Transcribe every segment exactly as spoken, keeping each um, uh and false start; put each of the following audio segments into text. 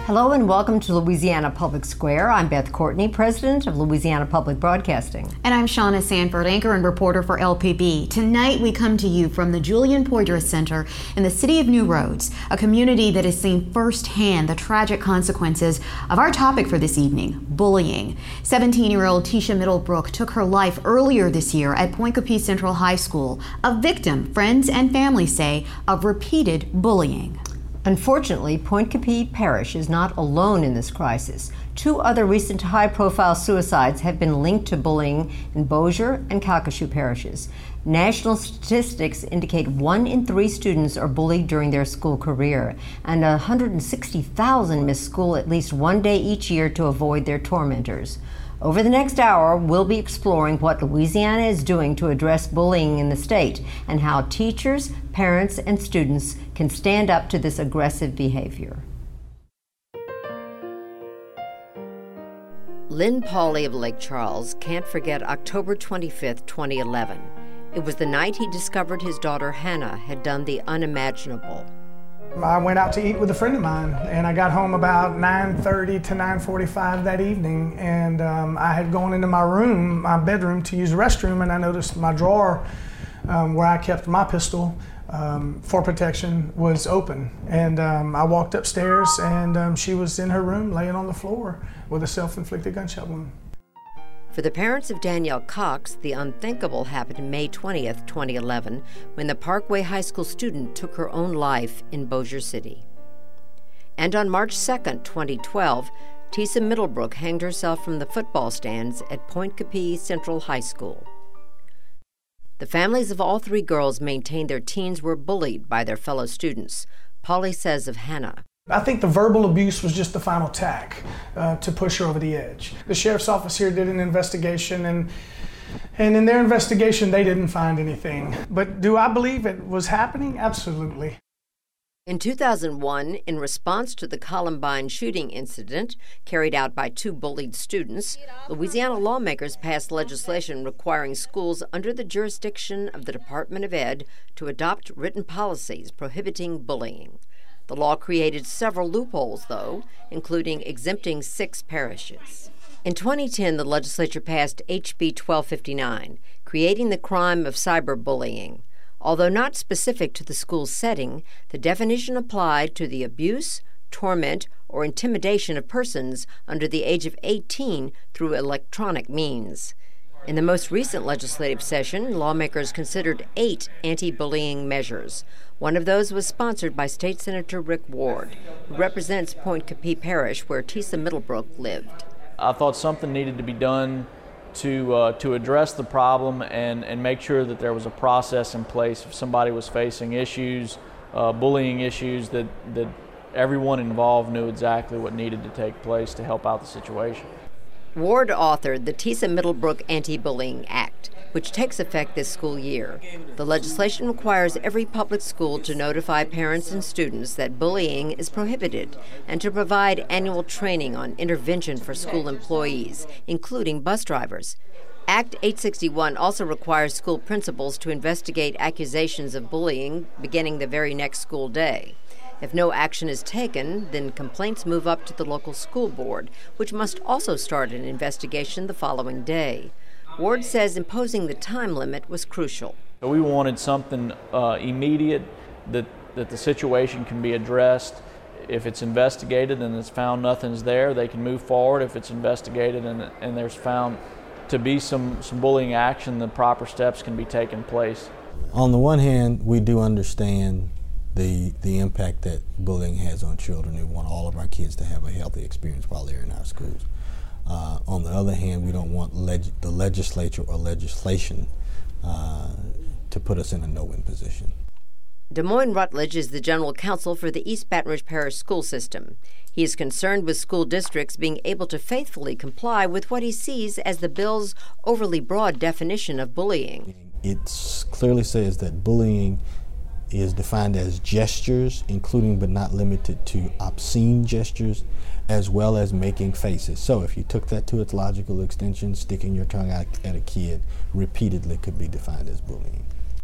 Hello and welcome to Louisiana Public Square. I'm Beth Courtney, President of Louisiana Public Broadcasting. And I'm Shauna Sanford, anchor and reporter for L P B. Tonight we come to you from the Julian Poydras Center in the city of New Roads, a community that has seen firsthand the tragic consequences of our topic for this evening, bullying. seventeen-year-old Tisha Middlebrook took her life earlier this year at Point Coupee Central High School, a victim, friends and family say, of repeated bullying. Unfortunately, Point Coupee Parish is not alone in this crisis. Two other recent high-profile suicides have been linked to bullying in Bossier and Calcasieu parishes. National statistics indicate one in three students are bullied during their school career, and one hundred sixty thousand miss school at least one day each year to avoid their tormentors. Over the next hour, we'll be exploring what Louisiana is doing to address bullying in the state and how teachers, parents, and students can stand up to this aggressive behavior. Lynn Pauley of Lake Charles can't forget October twenty-fifth, twenty eleven. It was the night he discovered his daughter Hannah had done the unimaginable. I went out to eat with a friend of mine, and I got home about nine thirty to nine forty-five that evening, and um, I had gone into my room, my bedroom, to use the restroom, and I noticed my drawer um, where I kept my pistol um, for protection was open. And um, I walked upstairs, and um, she was in her room laying on the floor with a self-inflicted gunshot wound. For the parents of Danielle Cox, the unthinkable happened May twentieth, twenty eleven, when the Parkway High School student took her own life in Bossier City. And on March second, twenty twelve, Tisha Middlebrook hanged herself from the football stands at Point Coupee Central High School. The families of all three girls maintained their teens were bullied by their fellow students. Pauley says of Hannah, I think the verbal abuse was just the final tack uh, to push her over the edge. The sheriff's office here did an investigation, and and in their investigation they didn't find anything. But do I believe it was happening? Absolutely. In two thousand one, in response to the Columbine shooting incident carried out by two bullied students, Louisiana lawmakers passed legislation requiring schools under the jurisdiction of the Department of Ed to adopt written policies prohibiting bullying. The law created several loopholes, though, including exempting six parishes. In twenty ten, the legislature passed H B twelve fifty-nine, creating the crime of cyberbullying. Although not specific to the school setting, the definition applied to the abuse, torment, or intimidation of persons under the age of eighteen through electronic means. In the most recent legislative session, lawmakers considered eight anti-bullying measures. One of those was sponsored by State Senator Rick Ward, who represents Point Coupee Parish, where Tisha Middlebrook lived. I thought something needed to be done to uh, to address the problem and, and make sure that there was a process in place if somebody was facing issues, uh, bullying issues, that, that everyone involved knew exactly what needed to take place to help out the situation. Ward authored the Tisha Middlebrook Anti-Bullying Act, which takes effect this school year. The legislation requires every public school to notify parents and students that bullying is prohibited and to provide annual training on intervention for school employees, including bus drivers. Act eight sixty-one also requires school principals to investigate accusations of bullying beginning the very next school day. If no action is taken, then complaints move up to the local school board, which must also start an investigation the following day. Ward says imposing the time limit was crucial. We wanted something uh, immediate, that, that the situation can be addressed. If it's investigated and it's found nothing's there, they can move forward. If it's investigated and, and there's found to be some, some bullying action, the proper steps can be taken place. On the one hand, we do understand the the impact that bullying has on children. We want all of our kids to have a healthy experience while they're in our schools. Uh, on the other hand, we don't want leg- the legislature or legislation uh, to put us in a no-win position. Des Moines Rutledge is the general counsel for the East Baton Rouge Parish school system. He is concerned with school districts being able to faithfully comply with what he sees as the bill's overly broad definition of bullying. It clearly says that bullying is defined as gestures, including but not limited to obscene gestures, as well as making faces. So if you took that to its logical extension, sticking your tongue out at a kid repeatedly could be defined as bullying.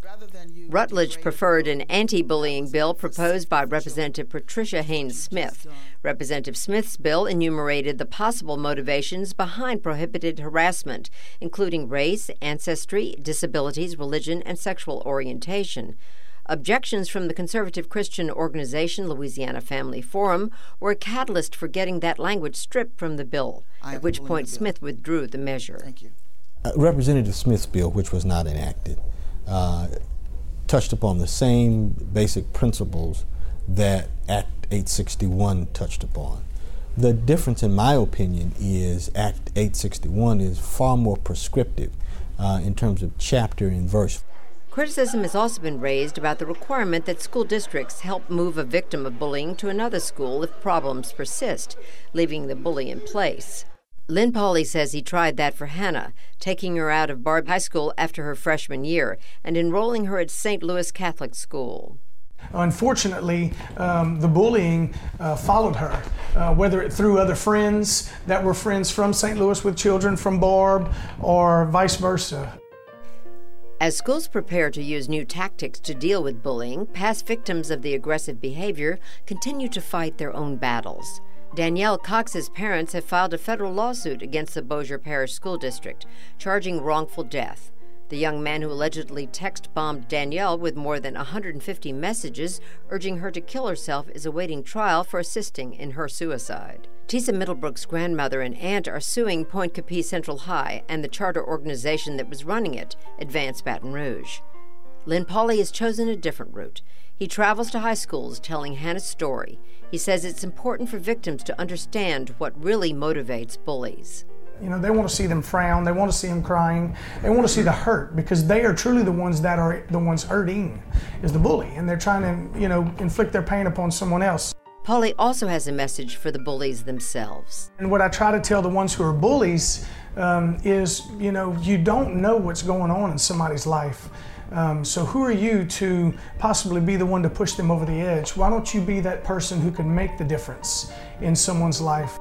Rutledge preferred an anti-bullying bill proposed by Representative Patricia Haynes Smith. Representative Smith's bill enumerated the possible motivations behind prohibited harassment, including race, ancestry, disabilities, religion, and sexual orientation. Objections from the conservative Christian organization Louisiana Family Forum were a catalyst for getting that language stripped from the bill, at which point Smith withdrew the measure. Thank you. Uh, Representative Smith's bill, which was not enacted, uh, touched upon the same basic principles that Act eight sixty-one touched upon. The difference, in my opinion, is Act eight sixty-one is far more prescriptive uh, in terms of chapter and verse. Criticism has also been raised about the requirement that school districts help move a victim of bullying to another school if problems persist, leaving the bully in place. Lynn Pauley says he tried that for Hannah, taking her out of Barbe High School after her freshman year and enrolling her at Saint Louis Catholic School. Unfortunately, um, the bullying uh, followed her, uh, whether it through other friends that were friends from Saint Louis with children from Barbe or vice versa. As schools prepare to use new tactics to deal with bullying, past victims of the aggressive behavior continue to fight their own battles. Danielle Cox's parents have filed a federal lawsuit against the Bossier Parish School District, charging wrongful death. The young man who allegedly text-bombed Danielle with more than one hundred fifty messages urging her to kill herself is awaiting trial for assisting in her suicide. Tisa Middlebrook's grandmother and aunt are suing Point Capiz Central High and the charter organization that was running it, Advance Baton Rouge. Lynn Pauley has chosen a different route. He travels to high schools telling Hannah's story. He says it's important for victims to understand what really motivates bullies. You know, they want to see them frown, they want to see them crying, they want to see the hurt, because they are truly the ones that are the ones hurting, is the bully, and they're trying to, you know, inflict their pain upon someone else. Pauley also has a message for the bullies themselves. And what I try to tell the ones who are bullies um, is, you know, you don't know what's going on in somebody's life. Um, so who are you to possibly be the one to push them over the edge? Why don't you be that person who can make the difference in someone's life?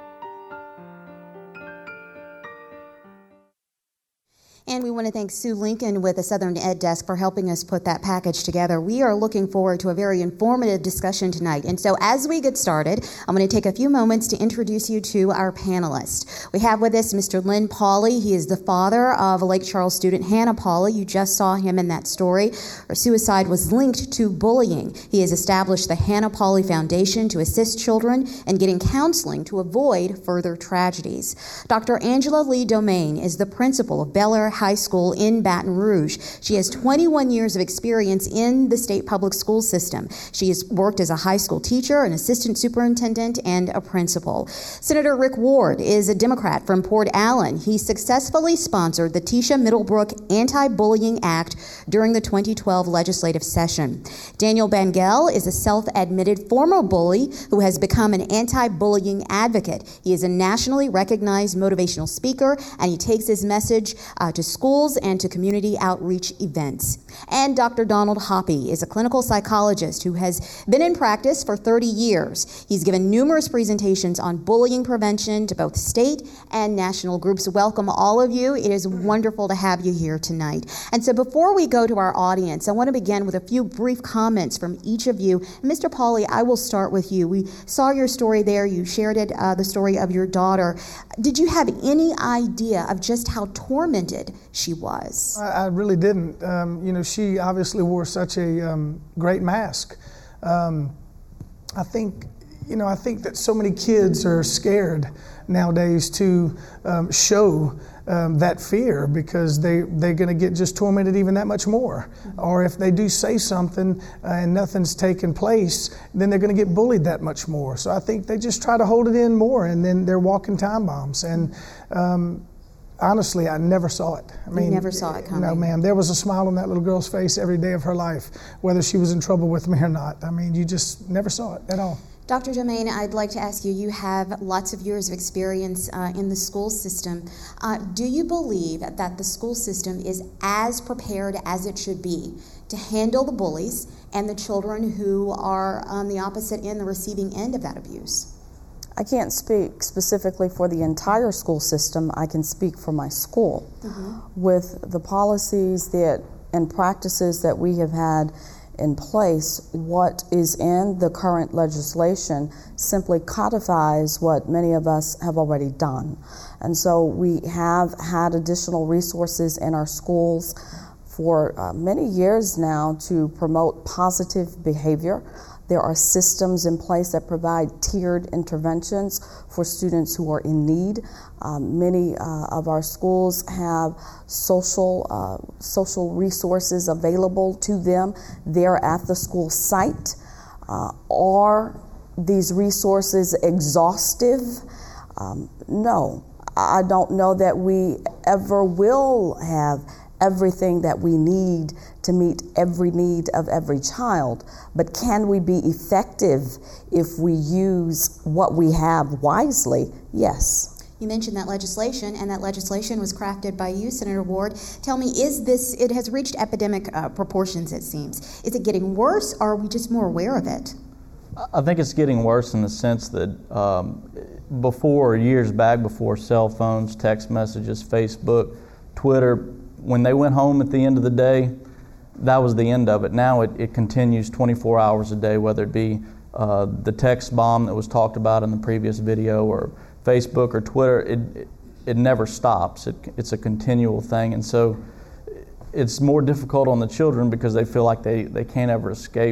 And we want to thank Sue Lincoln with the Southern Ed Desk for helping us put that package together. We are looking forward to a very informative discussion tonight. And so as we get started, I'm going to take a few moments to introduce you to our panelists. We have with us Mister Lynn Pauley. He is the father of a Lake Charles student, Hannah Pauley. You just saw him in that story. Her suicide was linked to bullying. He has established the Hannah Pauley Foundation to assist children in getting counseling to avoid further tragedies. Doctor Angela Lee Domain is the principal of Bel Air High School in Baton Rouge. She has twenty-one years of experience in the state public school system. She has worked as a high school teacher, an assistant superintendent, and a principal. Senator Rick Ward is a Democrat from Port Allen. He successfully sponsored the Tisha Middlebrook Anti-Bullying Act during the twenty twelve legislative session. Daniel Bangel is a self-admitted former bully who has become an anti-bullying advocate. He is a nationally recognized motivational speaker, and he takes his message uh, to schools and to community outreach events. And Doctor Donald Hoppy is a clinical psychologist who has been in practice for thirty years. He's given numerous presentations on bullying prevention to both state and national groups. Welcome, all of you. It is wonderful to have you here tonight. And so before we go to our audience, I want to begin with a few brief comments from each of you. Mister Pauley, I will start with you. We saw your story there. You shared it, uh, the story of your daughter. Did you have any idea of just how tormented she was? I, I really didn't. Um, you know, she obviously wore such a um, great mask. Um, I think, you know, I think that so many kids are scared nowadays to um, show um, that fear, because they, they're going to get just tormented even that much more. Mm-hmm. Or if they do say something uh, and nothing's taken place, then they're going to get bullied that much more. So I think they just try to hold it in more, and then they're walking time bombs. And um, honestly, I never saw it. I mean, you never saw it coming? No, ma'am. There was a smile on that little girl's face every day of her life, whether she was in trouble with me or not. I mean, you just never saw it at all. Doctor Domain, I'd like to ask you, you have lots of years of experience uh, in the school system. Uh, do you believe that the school system is as prepared as it should be to handle the bullies and the children who are on the opposite end, the receiving end of that abuse? I can't speak specifically for the entire school system. I can speak for my school. Mm-hmm. With the policies that and practices that we have had in place, what is in the current legislation simply codifies what many of us have already done. And so we have had additional resources in our schools for uh, many years now to promote positive behavior. There are systems in place that provide tiered interventions for students who are in need. Um, many uh, of our schools have social uh, social resources available to them there at the school site. Uh, are these resources exhaustive? Um, no, I don't know that we ever will have everything that we need to meet every need of every child, but can we be effective if we use what we have wisely? Yes. You mentioned that legislation, and that legislation was crafted by you, Senator Ward. Tell me, is this, it has reached epidemic uh, proportions, it seems. Is it getting worse, or are we just more aware of it? I think it's getting worse in the sense that um, before, years back, before cell phones, text messages, Facebook, Twitter, when they went home at the end of the day, that was the end of it. Now it, it continues twenty-four hours a day, whether it be uh, the text bomb that was talked about in the previous video, or Facebook or Twitter. It it, it never stops. It, it's a continual thing, and so it's more difficult on the children because they feel like they, they can't ever escape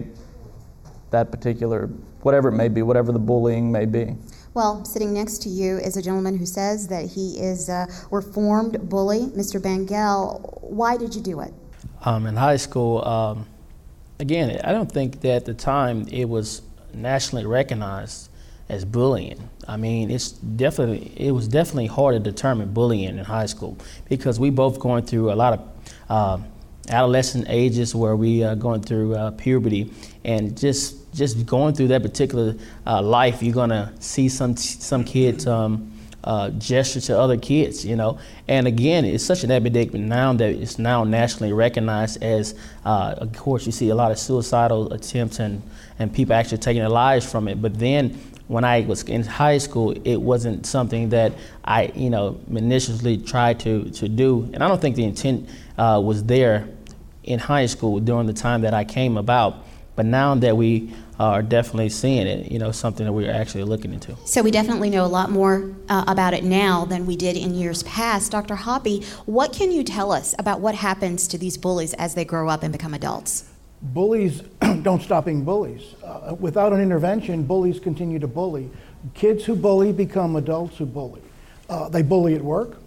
that particular, whatever it may be, whatever the bullying may be. Well, sitting next to you is a gentleman who says that he is a reformed bully. Mister Bangel, why did you do it? Um, in high school, um, again, I don't think that at the time it was nationally recognized as bullying. I mean, it's definitely it was definitely hard to determine bullying in high school because we both going through a lot of uh, adolescent ages where we are going through uh, puberty, and just just going through that particular uh, life, you're gonna see some some kids um, uh, gesture to other kids, you know. And again, it's such an epidemic now that it's now nationally recognized as. Uh, of course, you see a lot of suicidal attempts and and people actually taking their lives from it. But then, when I was in high school, it wasn't something that I, you know, initially tried to to do, and I don't think the intent uh, was there in high school during the time that I came about. But now that we are definitely seeing it, you know, something that we're actually looking into. So we definitely know a lot more uh, about it now than we did in years past. Doctor Hoppe, what can you tell us about what happens to these bullies as they grow up and become adults? Bullies don't stop being bullies. Uh, without an intervention, bullies continue to bully. Kids who bully become adults who bully. Uh, they bully at work.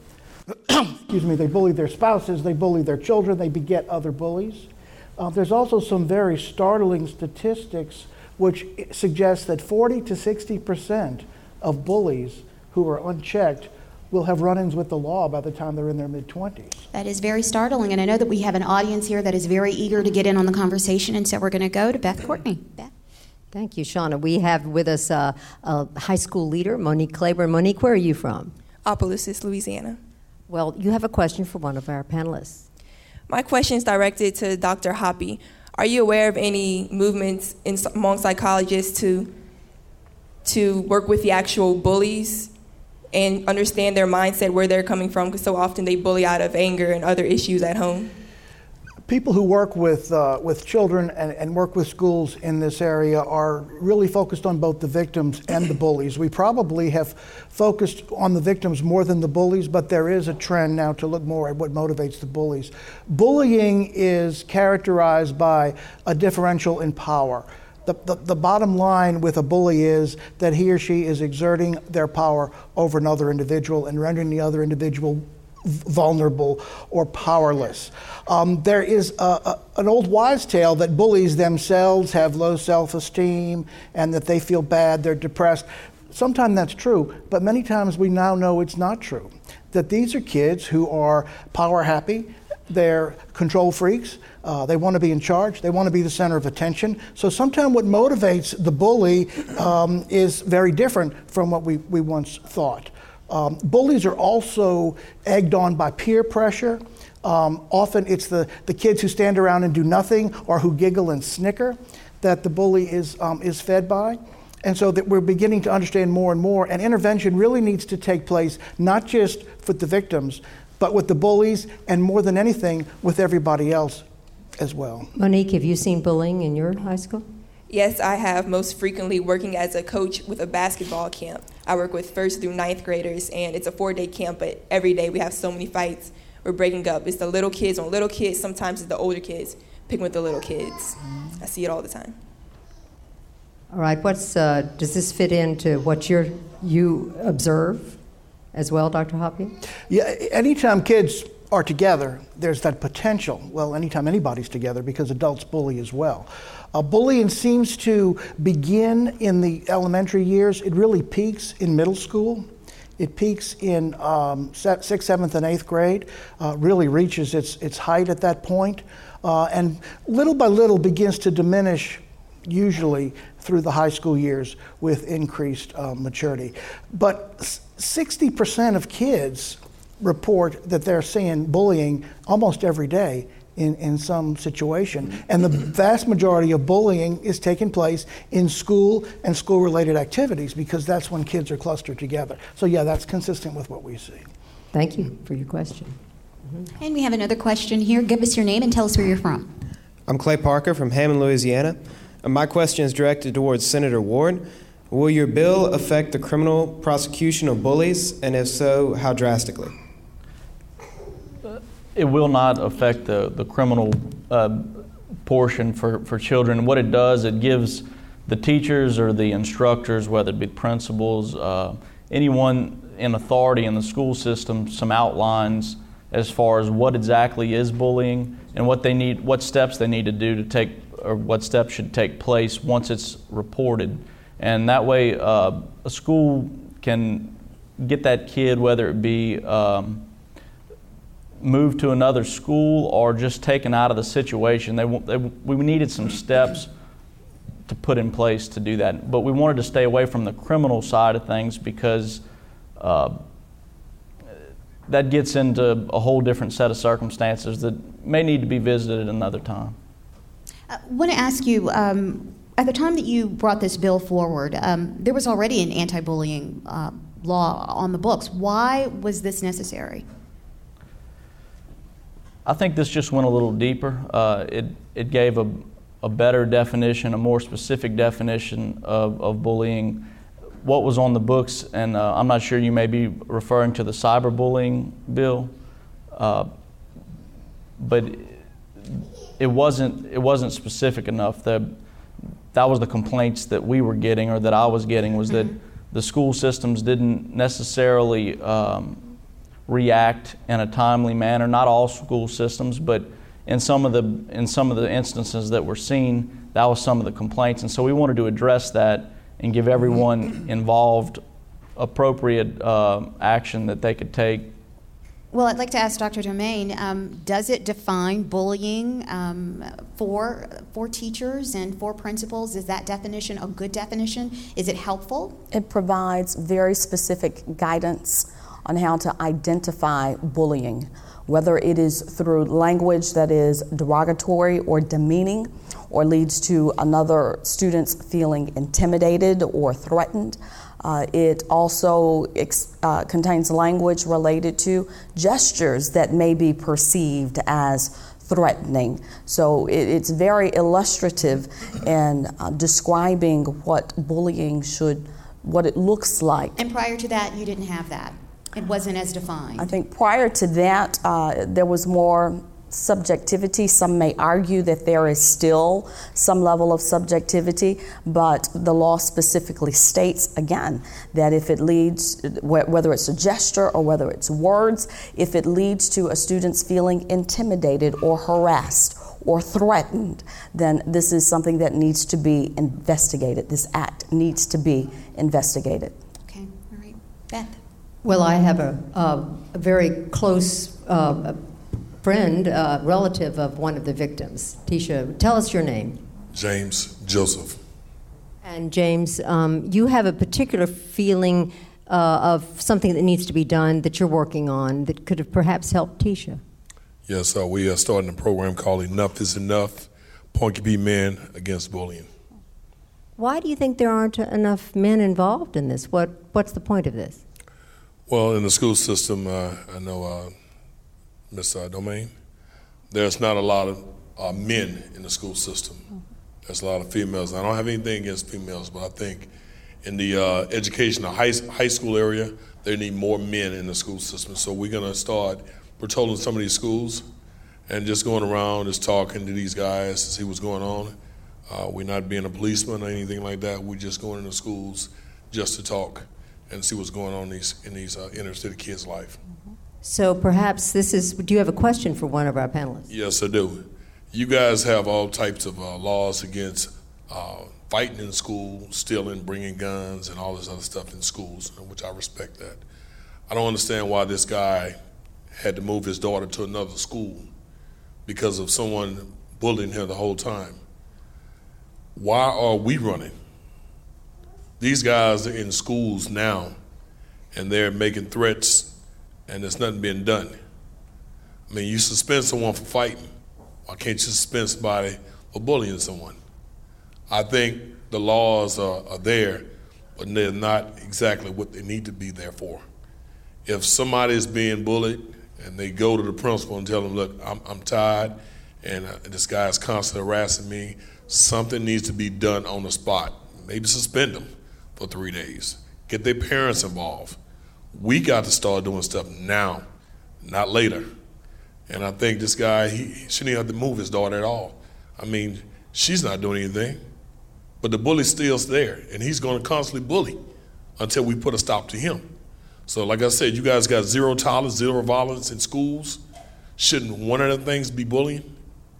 Excuse me, they bully their spouses, they bully their children, they beget other bullies. Uh, there's also some very startling statistics which suggest that forty to sixty percent of bullies who are unchecked will have run-ins with the law by the time they're in their mid-twenties. That is very startling, and I know that we have an audience here that is very eager to get in on the conversation, and so we're going to go to Beth Courtney. Beth? Thank you, Shauna. We have with us uh, a high school leader, Monique Claiborne. Monique, where are you from? Opelousas, Louisiana. Well, you have a question for one of our panelists. My question is directed to Doctor Hoppe. Are you aware of any movements in, among psychologists to to work with the actual bullies and understand their mindset, where they're coming from? Because so often they bully out of anger and other issues at home. People who work with uh, with children and, and work with schools in this area are really focused on both the victims and the bullies. We probably have focused on the victims more than the bullies, but there is a trend now to look more at what motivates the bullies. Bullying is characterized by a differential in power. The, the, the bottom line with a bully is that he or she is exerting their power over another individual and rendering the other individual vulnerable or powerless. Um, there is a, a, an old wives' tale that bullies themselves have low self-esteem and that they feel bad, they're depressed. Sometimes that's true, but many times we now know it's not true. That these are kids who are power happy, they're control freaks, uh, they want to be in charge, they want to be the center of attention. So sometimes what motivates the bully um, is very different from what we, we once thought. Um, bullies are also egged on by peer pressure. Um, often it's the, the kids who stand around and do nothing or who giggle and snicker that the bully is, um, is fed by. And so that we're beginning to understand more and more, and intervention really needs to take place not just with the victims, but with the bullies, and more than anything, with everybody else as well. Monique, have you seen bullying in your high school? Yes, I have, most frequently working as a coach with a basketball camp. I work with first through ninth graders, and it's a four-day camp, but every day we have so many fights. We're breaking up. It's the little kids on little kids. Sometimes it's the older kids picking with the little kids. I see it all the time. All right, what's, uh, does this fit into what you're, you observe as well, Doctor Hoppy? Yeah, anytime kids are together, there's that potential. Well, anytime anybody's together, because adults bully as well. Uh, bullying seems to begin in the elementary years. It really peaks in middle school. It peaks in um, sixth, seventh, and eighth grade, uh, really reaches its, its height at that point, uh, and little by little begins to diminish, usually through the high school years with increased uh, maturity. But sixty percent of kids report that they're seeing bullying almost every day in, in some situation. And the vast majority of bullying is taking place in school and school-related activities, because that's when kids are clustered together. So yeah, that's consistent with what we see. Thank you for your question. Mm-hmm. And we have another question here. Give us your name and tell us where you're from. I'm Clay Parker from Hammond, Louisiana. And my question is directed towards Senator Ward. Will your bill affect the criminal prosecution of bullies, and if so, how drastically? It will not affect the, the criminal uh, portion for, for children. What it does, it gives the teachers or the instructors, whether it be principals, uh, anyone in authority in the school system, some outlines as far as what exactly is bullying and what they need, what steps they need to do to take, or what steps should take place once it's reported. And that way uh, a school can get that kid, whether it be um, moved to another school or just taken out of the situation. They, they, we needed some steps to put in place to do that. But we wanted to stay away from the criminal side of things, because uh, that gets into a whole different set of circumstances that may need to be visited another time. I want to ask you, um, at the time that you brought this bill forward, um, there was already an anti-bullying uh, law on the books. Why was this necessary? I think this just went a little deeper. Uh, it, it gave a, a better definition, a more specific definition of, of bullying. What was on the books, and uh, I'm not sure, you may be referring to the cyberbullying bill, uh, but it wasn't, it wasn't specific enough. The, that was the complaints that we were getting, or that I was getting, was that the school systems didn't necessarily um, react in a timely manner. Not all school systems, but in some of the in some of the instances that were seen, that was some of the complaints. And so we wanted to address that and give everyone involved appropriate uh, action that they could take. Well, I'd like to ask Doctor Domain, um, does it define bullying um, for, for teachers and for principals? Is that definition a good definition? Is it helpful? It provides very specific guidance on how to identify bullying, whether it is through language that is derogatory or demeaning, or leads to another student's feeling intimidated or threatened. Uh, it also ex- uh, contains language related to gestures that may be perceived as threatening. So it, it's very illustrative in uh, describing what bullying should, what it looks like. And prior to that, you didn't have that. It wasn't as defined. I think prior to that, uh, there was more subjectivity. Some may argue that there is still some level of subjectivity, but the law specifically states, again, that if it leads, whether it's a gesture or whether it's words, if it leads to a student's feeling intimidated or harassed or threatened, then this is something that needs to be investigated. This act needs to be investigated. Okay, all right. Beth? Well, I have a, a, a very close uh, friend, uh, relative of one of the victims. Tisha, tell us your name. James Joseph. And James, um, you have a particular feeling uh, of something that needs to be done that you're working on that could have perhaps helped Tisha. Yes, uh, we are starting a program called Enough is Enough, Point-to-Be Men Against Bullying. Why do you think there aren't enough men involved in this? What What's the point of this? Well, in the school system, uh, I know uh, Miz Uh, Domain, there's not a lot of uh, men in the school system. There's a lot of females. I don't have anything against females, but I think in the uh, educational high, high school area, they need more men in the school system. So we're gonna start patrolling some of these schools and just going around, just talking to these guys to see what's going on. Uh, we're not being a policeman or anything like that. We're just going into schools just to talk and see what's going on in these, in these uh, inner city kids' life. So perhaps this is, do you have a question for one of our panelists? Yes, I do. You guys have all types of uh, laws against uh, fighting in school, stealing, bringing guns, and all this other stuff in schools, which I respect that. I don't understand why this guy had to move his daughter to another school because of someone bullying her the whole time. Why are we running? These guys are in schools now, and they're making threats, and there's nothing being done. I mean, you suspend someone for fighting. Why can't you suspend somebody for bullying someone? I think the laws are, are there, but they're not exactly what they need to be there for. If somebody is being bullied and they go to the principal and tell them, look, I'm, I'm tired and uh, this guy is constantly harassing me, something needs to be done on the spot. Maybe suspend them for three days. Get their parents involved. We got to start doing stuff now, not later. And I think this guy, he, he shouldn't have to move his daughter at all. I mean, she's not doing anything, but the bully's still there, and he's going to constantly bully until we put a stop to him. So like I said, you guys got zero tolerance, zero violence in schools. Shouldn't one of the things be bullying?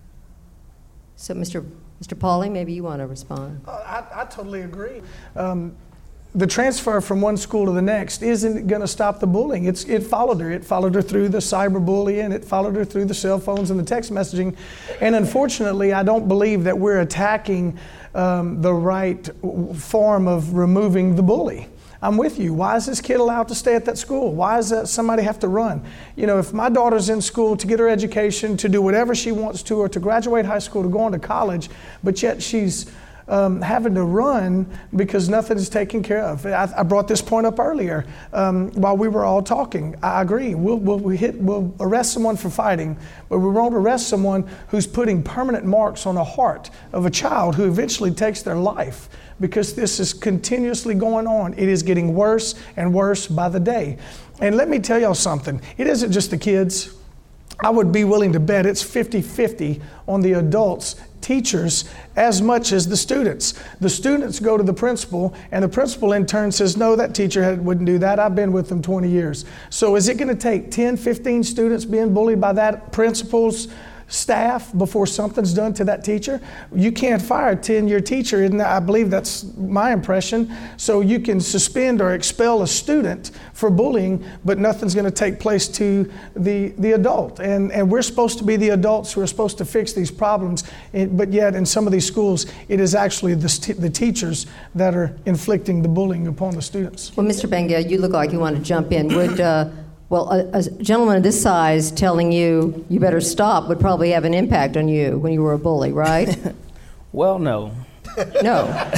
So Mister Mister Pauly, maybe you want to respond. Uh, I, I totally agree. Um, the transfer from one school to the next isn't going to stop the bullying. It's, it followed her. It followed her through the cyberbullying. It followed her through the cell phones and the text messaging. And unfortunately, I don't believe that we're attacking um, the right form of removing the bully. I'm with you. Why is this kid allowed to stay at that school? Why does that somebody have to run? You know, if my daughter's in school to get her education, to do whatever she wants to, or to graduate high school, to go on to college, but yet she's Um, having to run because nothing is taken care of. I, I brought this point up earlier um, while we were all talking. I agree. We'll, we'll, we hit, we'll arrest someone for fighting, but we won't arrest someone who's putting permanent marks on the heart of a child who eventually takes their life because this is continuously going on. It is getting worse and worse by the day. And let me tell y'all something. It isn't just the kids. I would be willing to bet it's fifty-fifty on the adults, teachers, as much as the students. The students go to the principal, and the principal in turn says, no, that teacher had, wouldn't do that. I've been with them twenty years. So is it going to take ten, fifteen students being bullied by that principal's staff before something's done to that teacher? You can't fire a ten-year teacher, and I believe that's my impression. So you can suspend or expel a student for bullying, but nothing's going to take place to the, the adult. And, and we're supposed to be the adults who are supposed to fix these problems, but yet in some of these schools, it is actually the, the teachers that are inflicting the bullying upon the students. Well, Mister Bengay, you look like you want to jump in. Would uh, Well, a, a gentleman of this size telling you you better stop would probably have an impact on you when you were a bully, right? Well, no. No.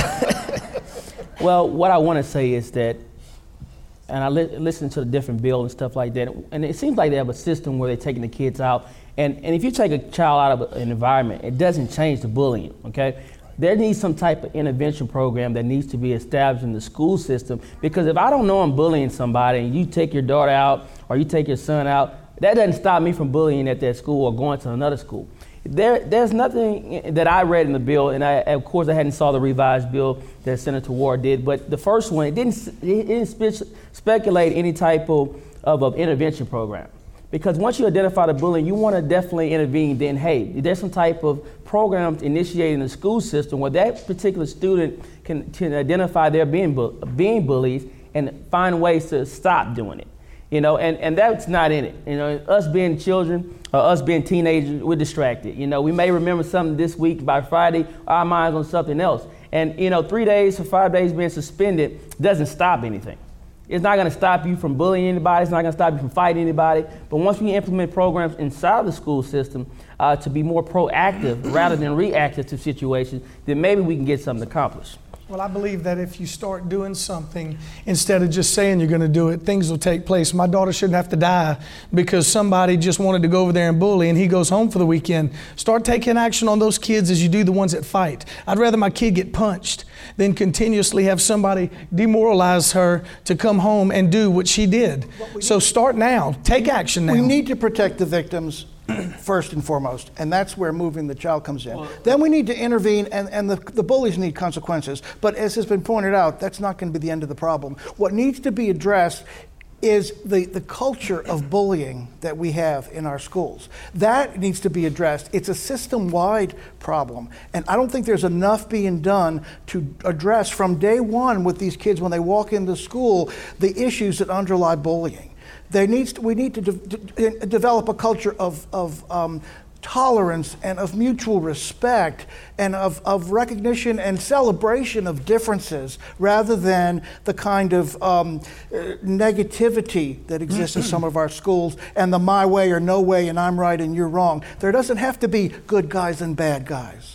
Well, what I want to say is that, and I li- listen to the different bills and stuff like that, and it seems like they have a system where they're taking the kids out. And, and if you take a child out of an environment, it doesn't change the bullying, okay? There needs some type of intervention program that needs to be established in the school system, because if I don't know I'm bullying somebody and you take your daughter out or you take your son out, that doesn't stop me from bullying at that school or going to another school. There, there's nothing that I read in the bill, and I, of course I hadn't saw the revised bill that Senator Ward did, but the first one, it didn't, it didn't spe- speculate any type of, of, of intervention program. Because once you identify the bullying, you want to definitely intervene. Then, hey, there's some type of programs initiated in the school system where that particular student can, can identify they're being, bu- being bullies and find ways to stop doing it. You know, and, and that's not in it. You know, us being children, or us being teenagers, we're distracted. You know, we may remember something this week, by Friday, our mind's on something else. And, you know, three days or five days being suspended doesn't stop anything. It's not going to stop you from bullying anybody. It's not going to stop you from fighting anybody. But once we implement programs inside the school system uh, to be more proactive rather than reactive to situations, then maybe we can get something accomplished. Well, I believe that if you start doing something, instead of just saying you're going to do it, things will take place. My daughter shouldn't have to die because somebody just wanted to go over there and bully and he goes home for the weekend. Start taking action on those kids as you do the ones that fight. I'd rather my kid get punched than continuously have somebody demoralize her to come home and do what she did. So start now. Take action now. We need to protect the victims first and foremost, and that's where moving the child comes in. Well, then we need to intervene, and, and the, the bullies need consequences. But as has been pointed out, that's not going to be the end of the problem. What needs to be addressed is the, the culture of bullying that we have in our schools. That needs to be addressed. It's a system-wide problem, and I don't think there's enough being done to address from day one with these kids when they walk into school the issues that underlie bullying. There needs to, we need to de- de- develop a culture of, of um, tolerance and of mutual respect and of, of recognition and celebration of differences rather than the kind of um, uh, negativity that exists in some of our schools and the my way or no way and I'm right and you're wrong. There doesn't have to be good guys and bad guys.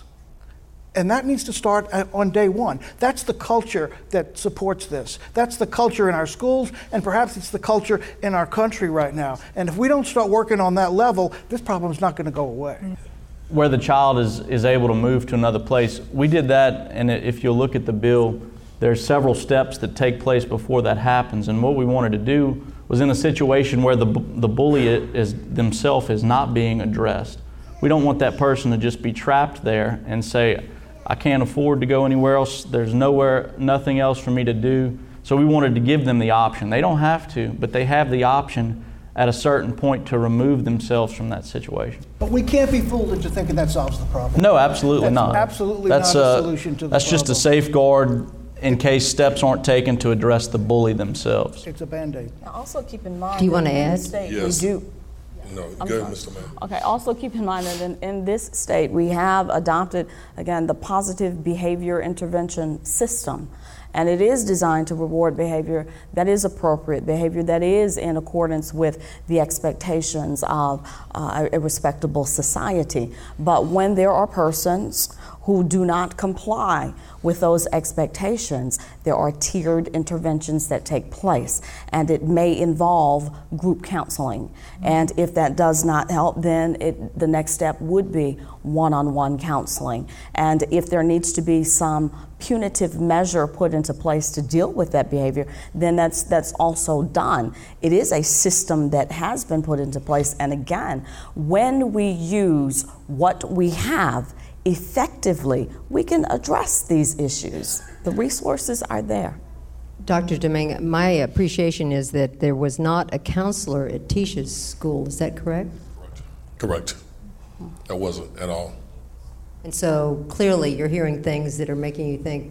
And that needs to start on day one. That's the culture that supports this. That's the culture in our schools, and perhaps it's the culture in our country right now. And if we don't start working on that level, this problem is not going to go away. Where the child is, is able to move to another place, we did that, and if you look at the bill, there are several steps that take place before that happens. And what we wanted to do was in a situation where the, the bully is themselves is not being addressed. We don't want that person to just be trapped there and say, I can't afford to go anywhere else. There's nowhere, nothing else for me to do. So we wanted to give them the option. They don't have to, but they have the option at a certain point to remove themselves from that situation. But we can't be fooled into thinking that solves the problem. No, absolutely that's not. Absolutely that's not a, a solution to the that's problem. That's just a safeguard in case steps aren't taken to address the bully themselves. It's a Band-Aid. Now also keep in mind. Do you want to add? State yes. We do. No, I'm go sorry. ahead, Mister Mayor. Okay, also keep in mind that in, in this state we have adopted, again, the positive behavior intervention system. And it is designed to reward behavior that is appropriate, behavior that is in accordance with the expectations of uh, a respectable society. But when there are persons who do not comply with those expectations, there are tiered interventions that take place, and it may involve group counseling. And if that does not help, then it, the next step would be one-on-one counseling. And if there needs to be some punitive measure put into place to deal with that behavior, then that's that's also done. It is a system that has been put into place, and again, when we use what we have effectively, we can address these issues. The resources are there. Doctor Domingue, my appreciation is that there was not a counselor at Tisha's school. Is that correct? Correct. That wasn't at all. And so clearly you're hearing things that are making you think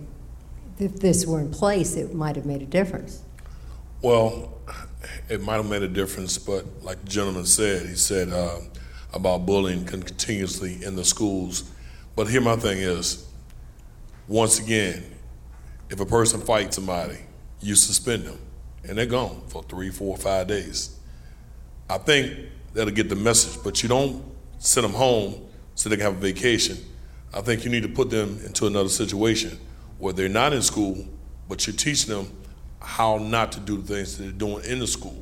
if this were in place, it might have made a difference. Well, it might have made a difference, but like the gentleman said, he said uh, about bullying continuously in the schools. But here my thing is, once again, if a person fights somebody, you suspend them, and they're gone for three, four, five days. I think that'll get the message, but you don't send them home so they can have a vacation. I think you need to put them into another situation where they're not in school, but you teach them how not to do the things that they're doing in the school.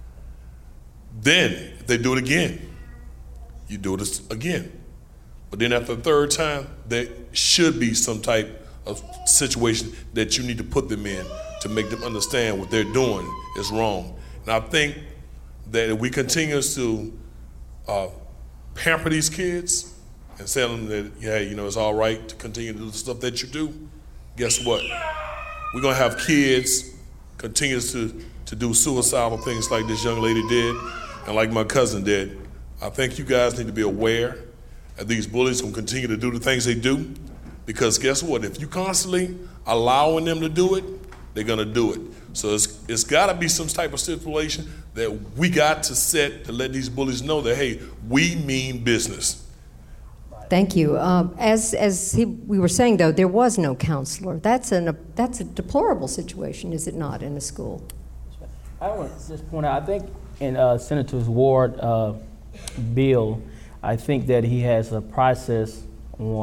Then, if they do it again, you do it again. But then after the third time, there should be some type of situation that you need to put them in to make them understand what they're doing is wrong. And I think that if we continue to uh, pamper these kids and tell them that, yeah, you know, it's all right to continue to do the stuff that you do, guess what? We're gonna have kids continue to, to do suicidal things like this young lady did and like my cousin did. I think you guys need to be aware that these bullies will continue to do the things they do, because guess what? If you constantly allowing them to do it, they're gonna do it. So it's, it's gotta be some type of stipulation that we got to set to let these bullies know that, hey, we mean business. Thank you. Um, as as he, we were saying, though, there was no counselor. That's an a, that's a deplorable situation, is it not, in a school? I want to just point out, I think in uh, Senator Ward's uh, bill, I think that he has a process on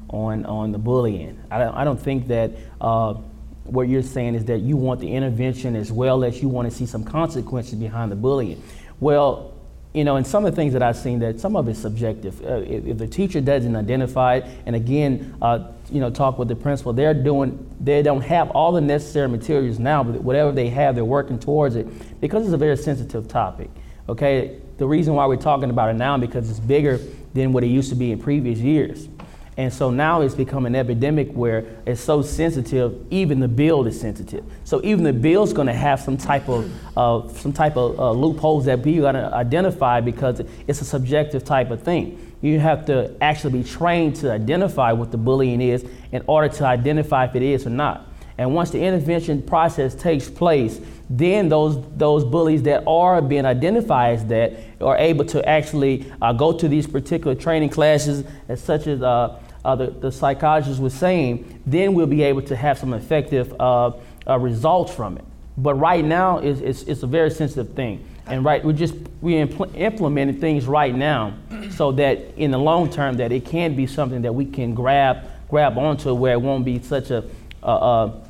on on the bullying. I don't, I don't think that uh, what you're saying is that you want the intervention as well as you want to see some consequences behind the bullying. Well, you know, and some of the things that I've seen, that some of it's subjective. Uh, if, if the teacher doesn't identify it, and again, uh, you know, talk with the principal, they're doing, they don't have all the necessary materials now, but whatever they have, they're working towards it, because it's a very sensitive topic, okay? The reason why we're talking about it now is because it's bigger than what it used to be in previous years. And so now it's become an epidemic where it's so sensitive, even the bill is sensitive. So even the bill's gonna have some type of uh, some type of uh, loopholes that we're gonna identify, because it's a subjective type of thing. You have to actually be trained to identify what the bullying is in order to identify if it is or not. And once the intervention process takes place, then those those bullies that are being identified as that are able to actually uh, go to these particular training classes, as such as uh, uh, the, the psychologist was saying, then we'll be able to have some effective uh, uh, results from it. But right now, it's, it's, it's a very sensitive thing. And right, we're just we're impl- implementing things right now so that in the long term that it can be something that we can grab grab onto, where it won't be such a a, a,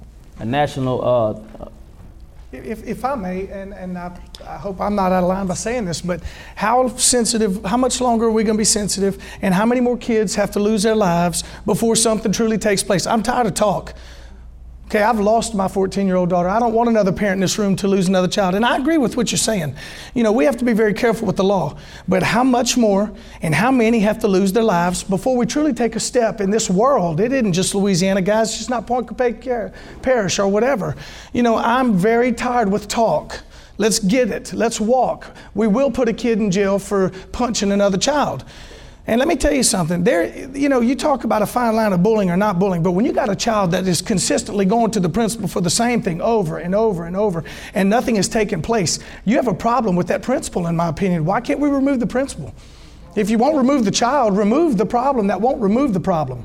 a national. Uh, If, if I may, and, and I, I hope I'm not out of line by saying this, but how sensitive, how much longer are we going to be sensitive, and how many more kids have to lose their lives before something truly takes place? I'm tired of talk. Okay, I've lost my fourteen-year-old daughter. I don't want another parent in this room to lose another child. And I agree with what you're saying. You know, we have to be very careful with the law. But how much more and how many have to lose their lives before we truly take a step in this world? It isn't just Louisiana, guys. It's just not Point Coupé Parish or whatever. You know, I'm very tired with talk. Let's get it. Let's walk. We will put a kid in jail for punching another child. And let me tell you something, there, you know, you talk about a fine line of bullying or not bullying, but when you got a child that is consistently going to the principal for the same thing over and over and over, and nothing is taking place, you have a problem with that principal, in my opinion. Why can't we remove the principal? If you won't remove the child, remove the problem that won't remove the problem.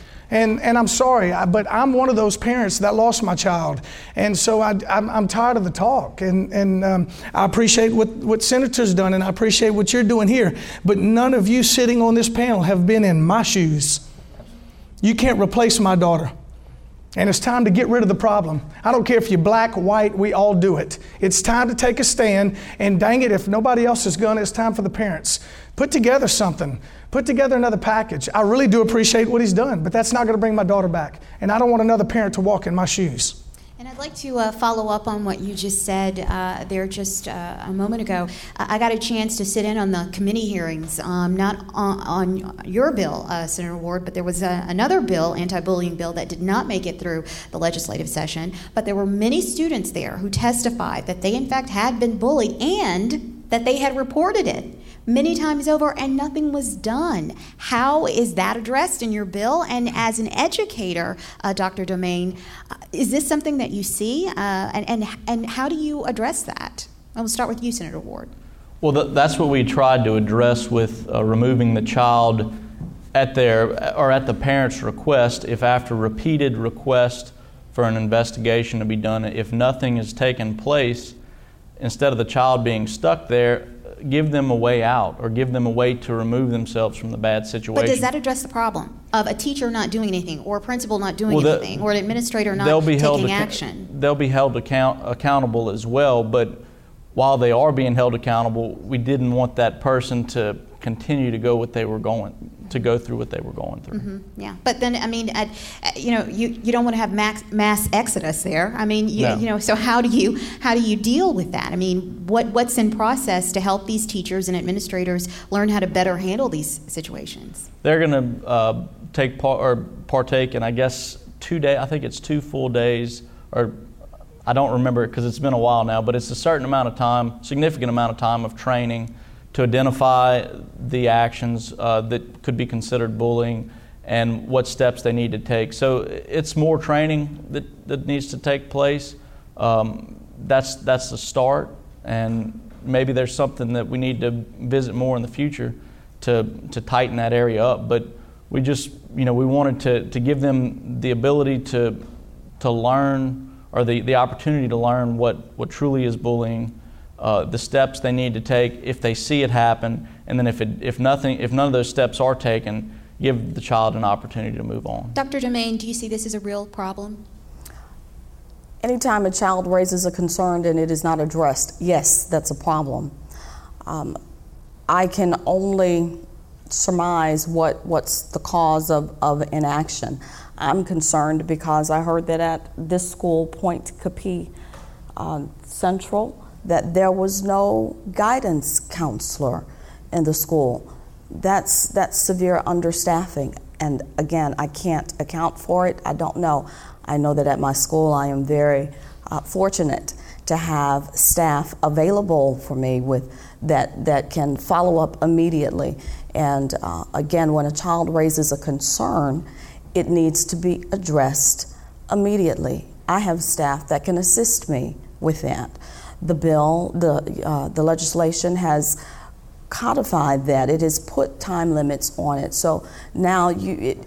And and I'm sorry, but I'm one of those parents that lost my child. And so I, I'm, I'm tired of the talk. And, and um, I appreciate what, what Senator's done, and I appreciate what you're doing here. But none of you sitting on this panel have been in my shoes. You can't replace my daughter. And it's time to get rid of the problem. I don't care if you're black, white, we all do it. It's time to take a stand, and dang it, if nobody else is going to, it's time for the parents. Put together something. Put together another package. I really do appreciate what he's done, but that's not going to bring my daughter back. And I don't want another parent to walk in my shoes. And I'd like to uh, follow up on what you just said uh, there just uh, a moment ago. I got a chance to sit in on the committee hearings, um, not on, on your bill, uh, Senator Ward, but there was a, another bill, anti-bullying bill, that did not make it through the legislative session. But there were many students there who testified that they in fact had been bullied and that they had reported it many times over, and nothing was done. How is that addressed in your bill? And as an educator, uh, Doctor Domain, uh, is this something that you see? Uh, and, and and how do you address that? I will start with you, Senator Ward. Well, th- that's what we tried to address with uh, removing the child at their or at the parent's request. If after repeated request for an investigation to be done, if nothing has taken place, instead of the child being stuck there, give them a way out, or give them a way to remove themselves from the bad situation. But does that address the problem of a teacher not doing anything, or a principal not doing well, the, anything, or an administrator not they'll be taking held action? They'll be held account, accountable as well, but while they are being held accountable, we didn't want that person to continue to go what they were going to go through what they were going through. Mm-hmm. Yeah, but then I mean, uh, you know, you, you don't want to have mass, mass exodus there. I mean, you, no. you know, so how do you how do you deal with that? I mean, what what's in process to help these teachers and administrators learn how to better handle these situations? They're going to uh, take part or partake in, I guess, two day. I think it's two full days, or I don't remember it because it's been a while now. But it's a certain amount of time, significant amount of time of training to identify the actions uh, that could be considered bullying and what steps they need to take. So it's more training that, that needs to take place. Um, that's that's the start, and maybe there's something that we need to visit more in the future to to tighten that area up. But we just, you know, we wanted to, to give them the ability to to learn, or the, the opportunity to learn what, what truly is bullying, Uh, the steps they need to take if they see it happen, and then if it, if nothing, if none of those steps are taken, give the child an opportunity to move on. Doctor Demain, do you see this as a real problem? Anytime a child raises a concern and it is not addressed, yes, that's a problem. Um, I can only surmise what, what's the cause of, of inaction. I'm concerned because I heard that at this school, Point Capee uh, Central, that there was no guidance counselor in the school. That's, that's severe understaffing. And again, I can't account for it. I don't know. I know that at my school I am very uh, fortunate to have staff available for me with that, that can follow up immediately. And uh, again, when a child raises a concern, it needs to be addressed immediately. I have staff that can assist me with that. The bill, the, uh, the legislation has codified that. It has put time limits on it. So now you, it,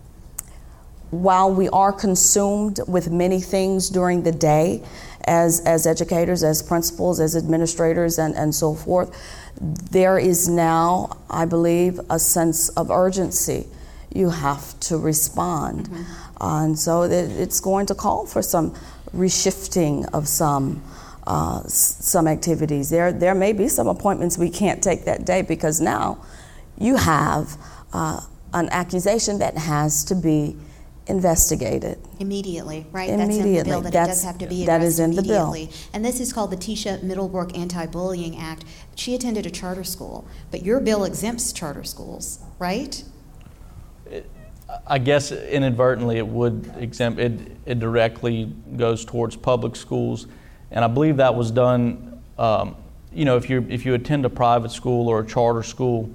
while we are consumed with many things during the day as, as educators, as principals, as administrators, and, and so forth, there is now, I believe, a sense of urgency. You have to respond. Mm-hmm. Uh, and so it, it's going to call for some reshifting of some uh, s- some activities. There, there may be some appointments we can't take that day because now you have uh, an accusation that has to be investigated. Immediately, right? Immediately. That's in the bill, that That's, it does have to be that addressed is in the bill. immediately. And this is called the Tisha Middlebrook Anti-Bullying Act. She attended a charter school, but your bill exempts charter schools, right? It, I guess inadvertently it would exempt, it, it directly goes towards public schools. And I believe that was done, um, you know, if you if you attend a private school or a charter school,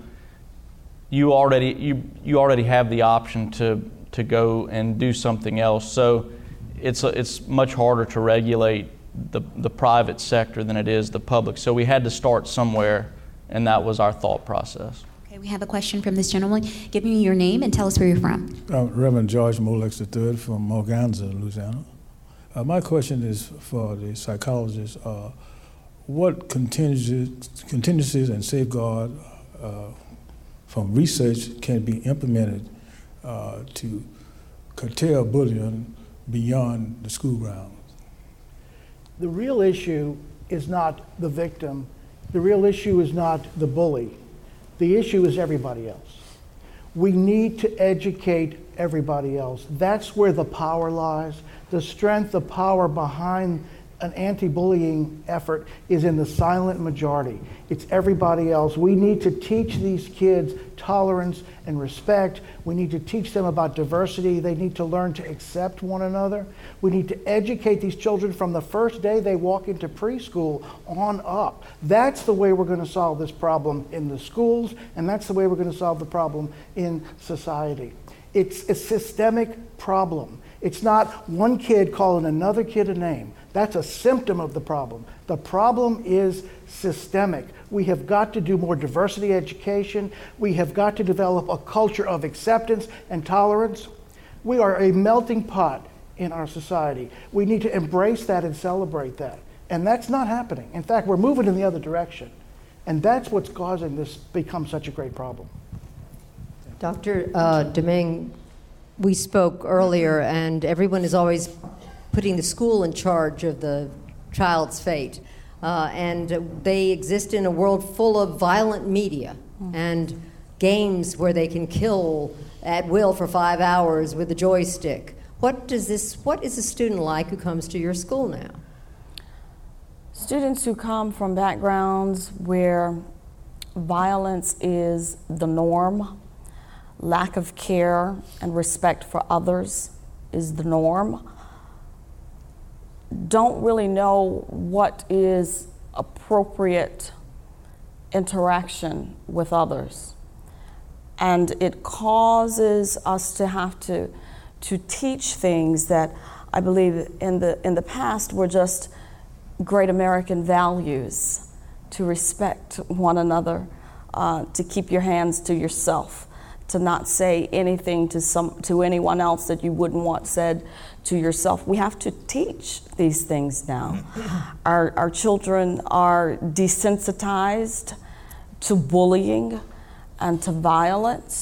you already you you already have the option to to go and do something else. So it's a, it's much harder to regulate the the private sector than it is the public. So we had to start somewhere, and that was our thought process. Okay, we have a question from this gentleman. Give me your name and tell us where you're from. Uh, Reverend George Molex the third from Morganza, Louisiana. Uh, my question is for the psychologist. Uh, what contingencies, contingencies and safeguard uh, from research can be implemented uh, to curtail bullying beyond the school grounds? The real issue is not the victim. The real issue is not the bully. The issue is everybody else. We need to educate everybody else. That's where the power lies. The strength, the power behind an anti-bullying effort is in the silent majority. It's everybody else. We need to teach these kids tolerance and respect. We need to teach them about diversity. They need to learn to accept one another. We need to educate these children from the first day they walk into preschool on up. That's the way we're going to solve this problem in the schools, and that's the way we're going to solve the problem in society. It's a systemic problem. It's not one kid calling another kid a name. That's a symptom of the problem. The problem is systemic. We have got to do more diversity education. We have got to develop a culture of acceptance and tolerance. We are a melting pot in our society. We need to embrace that and celebrate that. And that's not happening. In fact, we're moving in the other direction. And that's what's causing this become such a great problem. Doctor Uh, Demain, we spoke earlier, and everyone is always putting the school in charge of the child's fate. Uh, and they exist in a world full of violent media mm-hmm. and games where they can kill at will for five hours with a joystick. What does this? What is a student like who comes to your school now? Students who come from backgrounds where violence is the norm, lack of care and respect for others is the norm, don't really know what is appropriate interaction with others. And it causes us to have to, to teach things that I believe in the, in the past were just great American values, to respect one another, uh, to keep your hands to yourself, to not say anything to some to anyone else that you wouldn't want said to yourself. We have to teach these things now. Our, our children are desensitized to bullying and to violence.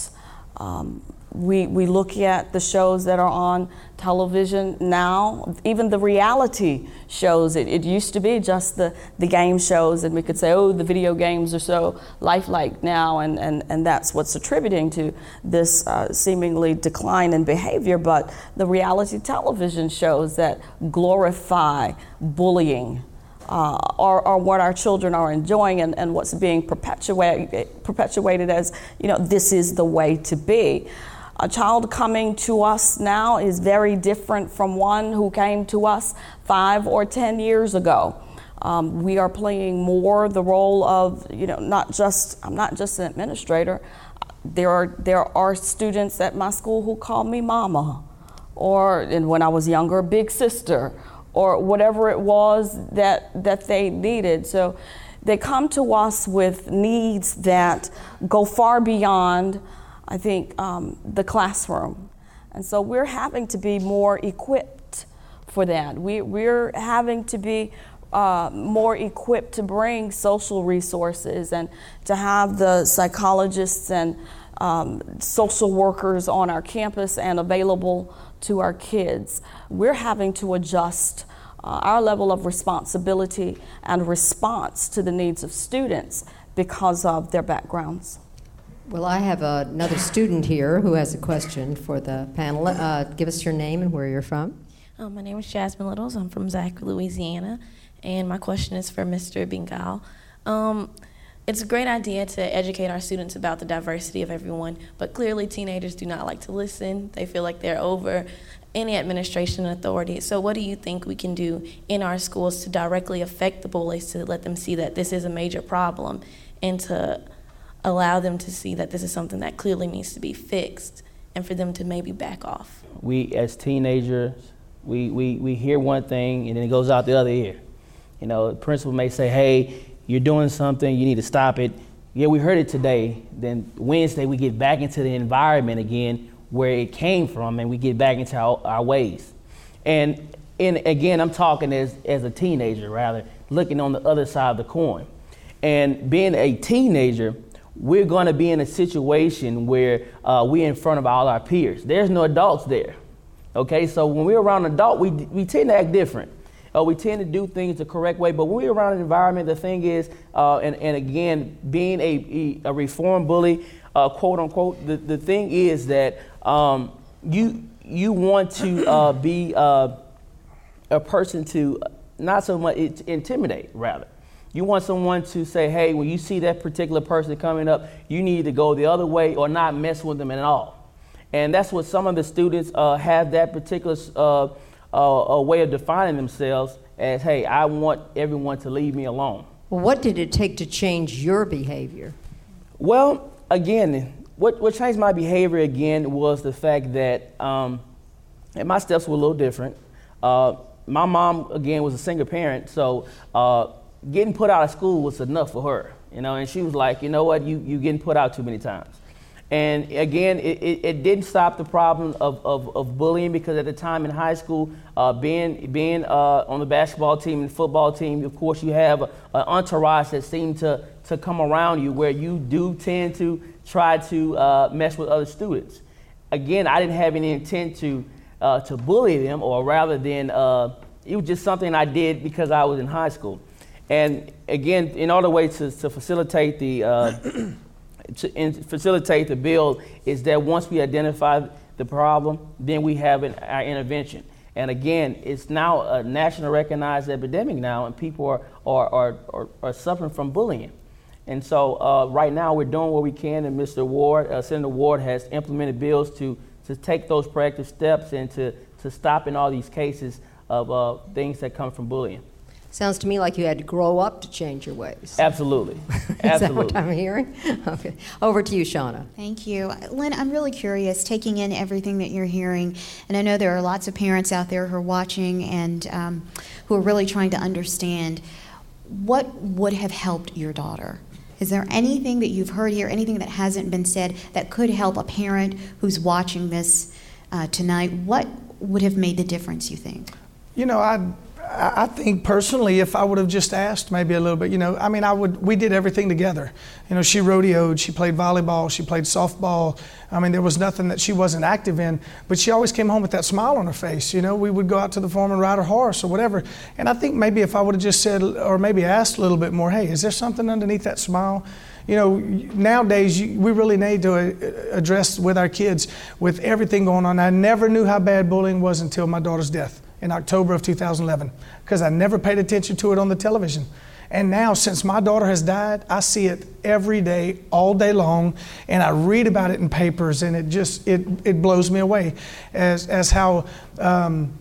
Um, we, we look at the shows that are on television now, even the reality shows. It, it used to be just the, the game shows, and we could say, oh, the video games are so lifelike now, and, and, and that's what's attributing to this uh, seemingly decline in behavior. But the reality television shows that glorify bullying Uh, are, are what our children are enjoying, and, and what's being perpetuated, perpetuated as, you know, this is the way to be. A child coming to us now is very different from one who came to us five or ten years ago. Um, we are playing more the role of, you know, not just, I'm not just an administrator. There are, there are students at my school who call me mama, or, and when I was younger, big sister, or whatever it was that, that they needed. So they come to us with needs that go far beyond, I think, um, the classroom. And so we're having to be more equipped for that. We, we're having to be uh, more equipped to bring social resources and to have the psychologists and um, social workers on our campus and available to our kids. We're having to adjust uh, our level of responsibility and response to the needs of students because of their backgrounds. Well, I have uh, another student here who has a question for the panel. Uh, give us your name and where you're from. Um, my name is Jasmine Littles. I'm from Zachary, Louisiana, and my question is for Mister Bengal. Um, It's a great idea to educate our students about the diversity of everyone, but clearly teenagers do not like to listen. They feel like they're over any administration and authority. So what do you think we can do in our schools to directly affect the bullies, to let them see that this is a major problem, and to allow them to see that this is something that clearly needs to be fixed, and for them to maybe back off? We, as teenagers, we, we, we hear one thing and then it goes out the other ear. You know, the principal may say, hey, you're doing something, you need to stop it. Yeah, we heard it today. Then Wednesday we get back into the environment again where it came from, and we get back into our, our ways. And, and again, I'm talking as, as a teenager, rather, looking on the other side of the coin. And being a teenager, we're gonna be in a situation where uh, we're in front of all our peers. There's no adults there, okay? So when we're around an adult, we, we tend to act different. Uh, we tend to do things the correct way, but when we're around an environment, the thing is, uh, and, and again, being a, a reform bully, uh, quote unquote, the, the thing is that um, you you want to uh, be uh, a person to not so much intimidate, rather. You want someone to say, hey, when you see that particular person coming up, you need to go the other way or not mess with them at all. And that's what some of the students uh, have that particular uh, Uh, a way of defining themselves as, hey, I want everyone to leave me alone. Well, what did it take to change your behavior? Well, again, what, what changed my behavior again was the fact that um, and my steps were a little different. Uh, my mom, again, was a single parent, so uh, getting put out of school was enough for her, you know, and she was like, you know what, you, you getting put out too many times. And again, it, it, it didn't stop the problem of, of, of bullying, because at the time in high school, uh, being being uh, on the basketball team and football team, of course, you have an entourage that seems to, to come around you where you do tend to try to uh, mess with other students. Again, I didn't have any intent to, uh, to bully them, or rather than, uh, it was just something I did because I was in high school. And again, in order way to, to facilitate the uh, to in, facilitate the bill is that once we identify the problem, then we have an, our intervention. And again, it's now a national recognized epidemic now, and people are, are, are, are, are suffering from bullying. And so uh, right now we're doing what we can, and Mister Ward, uh, Senator Ward has implemented bills to, to take those proactive steps and to, to stop in all these cases of uh, things that come from bullying. Sounds to me like you had to grow up to change your ways. Absolutely. Is Absolutely. that what I'm hearing? Okay. Over to you, Shauna. Thank you. Lynn, I'm really curious, taking in everything that you're hearing, and I know there are lots of parents out there who are watching and um, who are really trying to understand what would have helped your daughter. Is there anything that you've heard here, anything that hasn't been said, that could help a parent who's watching this uh, tonight? What would have made the difference, you think? You know, I I think personally, if I would have just asked maybe a little bit, you know, I mean, I would, we did everything together. You know, she rodeoed, she played volleyball, she played softball. I mean, there was nothing that she wasn't active in, but she always came home with that smile on her face. You know, we would go out to the farm and ride her horse or whatever. And I think maybe if I would have just said, or maybe asked a little bit more, hey, is there something underneath that smile? You know, nowadays you, we really need to uh, address with our kids with everything going on. I never knew how bad bullying was until my daughter's death in October of two thousand eleven, because I never paid attention to it on the television. And now, since my daughter has died, I see it every day, all day long, and I read about it in papers, and it just, it, it blows me away as, as how um,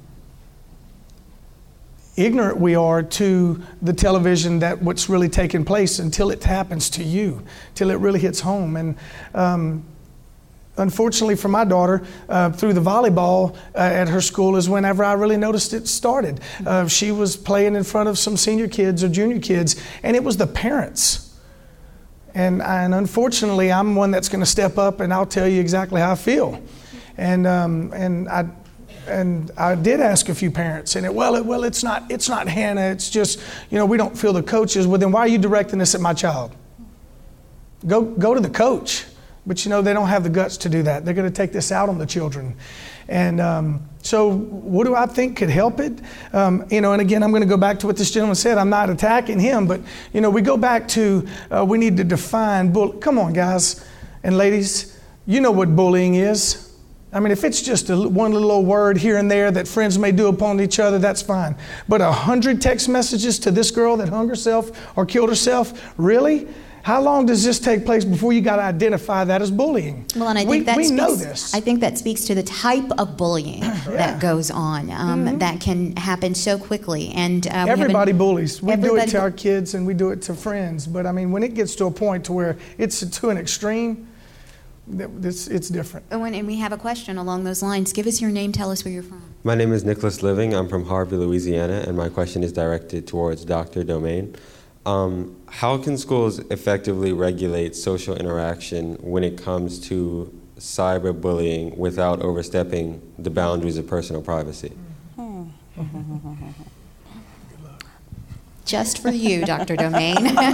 ignorant we are to the television, that what's really taking place until it happens to you, till it really hits home. And um, unfortunately for my daughter, uh, through the volleyball uh, at her school is whenever I really noticed it started. Uh, she was playing in front of some senior kids or junior kids, and it was the parents. And, and unfortunately, I'm one that's going to step up, and I'll tell you exactly how I feel. And um, and I. And I did ask a few parents, and it, well, it, well, it's not, it's not Hannah. It's just, you know, we don't feel the coaches. Well, then why are you directing this at my child? Go, go to the coach. But you know, they don't have the guts to do that. They're going to take this out on the children. And um, so, what do I think could help it? Um, you know, and again, I'm going to go back to what this gentleman said. I'm not attacking him, but you know, we go back to uh, we need to define bull. Come on, guys and ladies, you know what bullying is. I mean, if it's just a, one little old word here and there that friends may do upon each other, that's fine. But a hundred text messages to this girl that hung herself or killed herself, really? How long does this take place before you got to identify that as bullying? Well, and I think we, that we speaks, know this. I think that speaks to the type of bullying yeah. that goes on um, mm-hmm. that can happen so quickly. And uh, everybody bullies. We everybody do it to our kids and we do it to friends. But I mean, when it gets to a point to where it's to an extreme, It's, it's different. Oh, and we have a question along those lines. Give us your name. Tell us where you're from. My name is Nicholas Living. I'm from Harvey, Louisiana, and my question is directed towards Doctor Domain. Um, how can schools effectively regulate social interaction when it comes to cyberbullying without overstepping the boundaries of personal privacy? Just for you, Doctor Domain.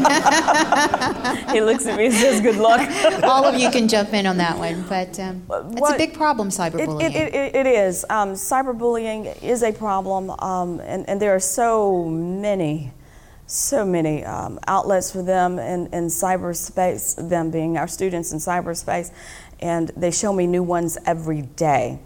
He looks at me and says, good luck. All of you can jump in on that one, but um, it's what, a big problem, cyberbullying. It, it, it, it is. Um, cyberbullying is a problem, um, and, and there are so many, so many um, outlets for them in, in cyberspace, them being our students in cyberspace, and they show me new ones every day.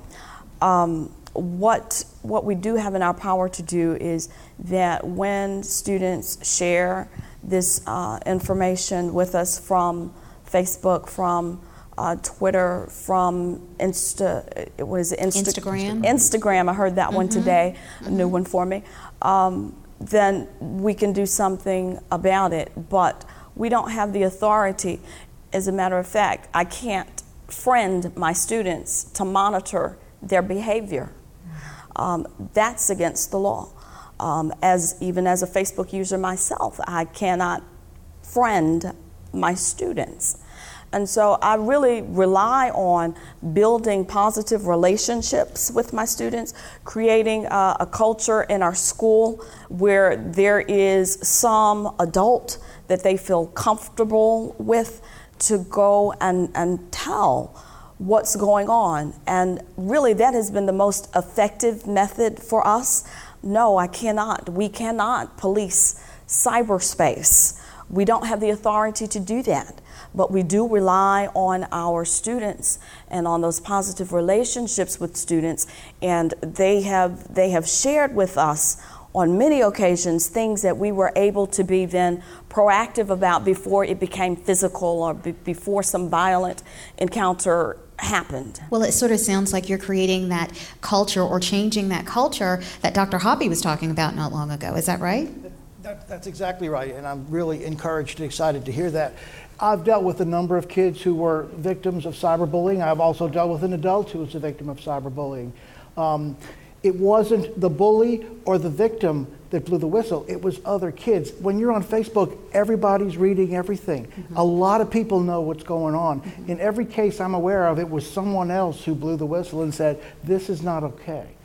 Um, What what we do have in our power to do is that when students share this uh, information with us from Facebook, from uh, Twitter, from Insta, what is it? Insta- Instagram. Instagram. I heard that mm-hmm. one today, a mm-hmm. new one for me. Um, then we can do something about it, but we don't have the authority. As a matter of fact, I can't friend my students to monitor their behavior. Um, that's against the law. Um, as even as a Facebook user myself, I cannot friend my students. And so I really rely on building positive relationships with my students, creating uh, a culture in our school where there is some adult that they feel comfortable with to go and, and tell what's going on. And really that has been the most effective method for us. No, I cannot. We cannot police cyberspace. We don't have the authority to do that. But we do rely on our students and on those positive relationships with students. And they have they have shared with us on many occasions things that we were able to be then proactive about before it became physical or be- before some violent encounter happened. Well, it sort of sounds like you're creating that culture or changing that culture that Doctor Hoppe was talking about not long ago. Is that right? That, that's exactly right, and I'm really encouraged and excited to hear that. I've dealt with a number of kids who were victims of cyberbullying. I've also dealt with an adult who was a victim of cyberbullying. Um, it wasn't the bully or the victim that blew the whistle, it was other kids. When you're on Facebook, everybody's reading everything. Mm-hmm. A lot of people know what's going on. Mm-hmm. In every case I'm aware of, it was someone else who blew the whistle and said, this is not okay.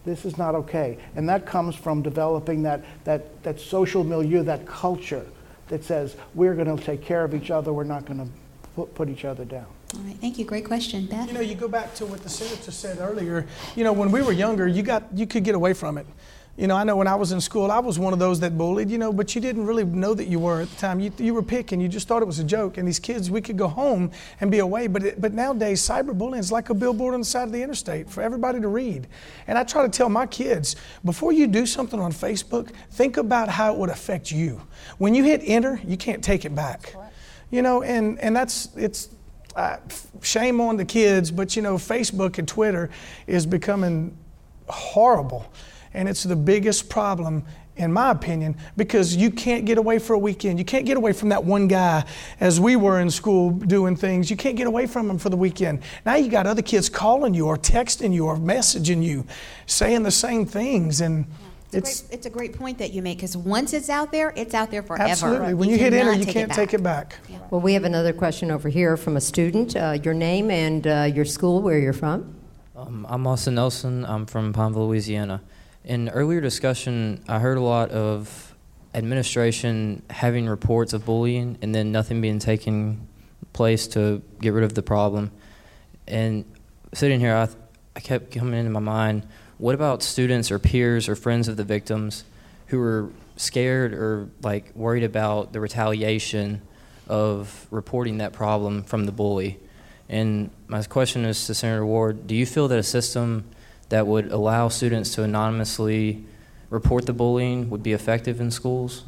This is not okay. And that comes from developing that, that, that social milieu, that culture that says we're going to take care of each other, we're not going to put, put each other down. All right, thank you. Great question. Beth? You know, you go back to what the senator said earlier. You know, when we were younger, you got you could get away from it. You know, I know when I was in school, I was one of those that bullied, you know, but you didn't really know that you were at the time. You, you were picking. You just thought it was a joke. And these kids, we could go home and be away. But it, but nowadays, cyberbullying is like a billboard on the side of the interstate for everybody to read. And I try to tell my kids, before you do something on Facebook, think about how it would affect you. When you hit enter, you can't take it back. You know, and, and that's, it's, uh, shame on the kids, but you know, Facebook and Twitter is becoming horrible. And it's the biggest problem, in my opinion, because you can't get away for a weekend. You can't get away from that one guy as we were in school doing things. You can't get away from him for the weekend. Now you got other kids calling you or texting you or messaging you, saying the same things. And It's, it's, a, great, it's a great point that you make, because once it's out there, it's out there forever. Absolutely. When you, you hit enter, you can't take it back. Yeah. Well, we have another question over here from a student. Uh, your name and uh, your school, where you're from. Um, I'm Austin Nelson. I'm from Pineville, Louisiana. In earlier discussion, I heard a lot of administration having reports of bullying and then nothing being taken place to get rid of the problem. And sitting here, I, th- I kept coming into my mind, what about students or peers or friends of the victims who were scared or like worried about the retaliation of reporting that problem from the bully? And my question is to Senator Ward, do you feel that a system that would allow students to anonymously report the bullying would be effective in schools?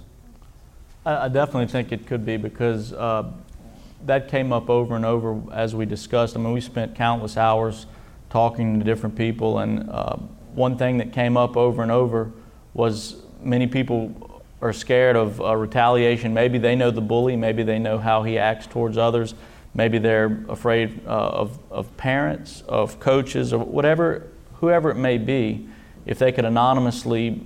I, I definitely think it could be, because uh, that came up over and over as we discussed. I mean, we spent countless hours talking to different people, and uh, one thing that came up over and over was many people are scared of uh, retaliation. Maybe they know the bully, maybe they know how he acts towards others, maybe they're afraid uh, of, of parents, of coaches, or whatever, whoever it may be. If they could anonymously